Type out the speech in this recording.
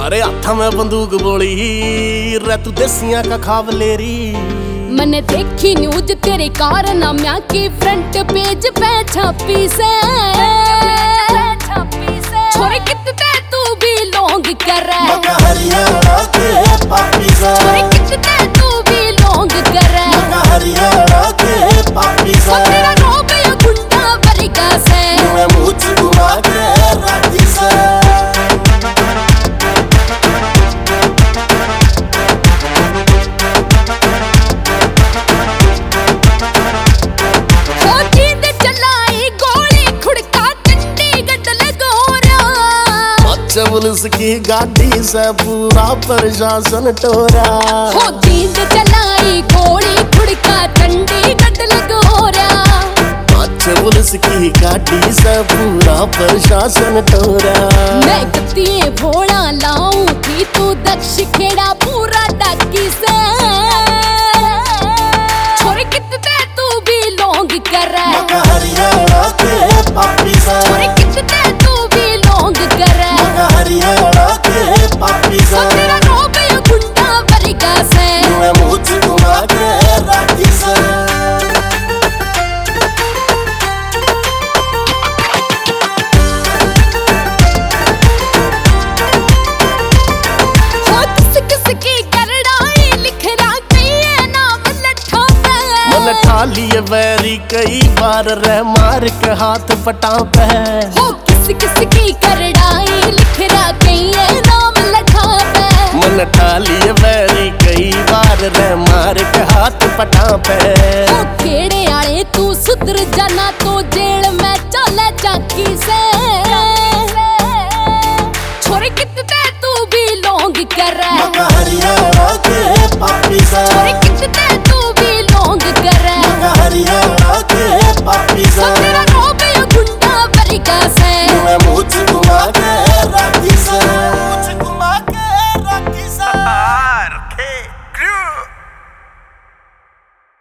मारे हाथा में बंदूक बोली रे तू देसियां का खावलेरी। मैंने देखी न्यूज तेरे कारनाम्या की फ्रंट पेज पे छपी से। छोरे कितने तू भी लोग कर हरियाणा के पापी से। छोरे कितने तू भी लोग कर हरियाणा के पापी से। तेरा रोब या गुंडा बरिका से मैं मुझ घुमा के राती से। पुलिस की गाड़ी से पूरा प्रशासन टोरा। हो जींद चलाई गोली खुड़का चंडीगढ़ लगोरा। पुलिस की गाड़ी से पूरा प्रशासन टोरा। मैं कत्तिए भोला लाऊं थी तू दक्ष खेड़ा पूरा डाकी से। छोरे कितने तू भी लोग कर हरियाणा के पापी से। छोरे कितने तू भी लोग कर हरियाणा के पापी से। तेरा रोब या गुंडा बरिका से मैं मुझ घुमा के राती से। लिए वैरी कई बार रह मार के हाथ पटा पे। हो किस की करड़ाई लिख रहा कई नाम लठा पे। मन ठाली वैरी कई बार रह मार के हाथ पटा पे। हो खेड़े आले तू सुधर जाना तो जेल में चले चाकी से। छोरे कितने तू भी लोग कर हरियाणा के पापी से। छोरे कितने तू भी लोग कर हरियाणा के पापी से। तेरा रोब या गुंडा बरिका से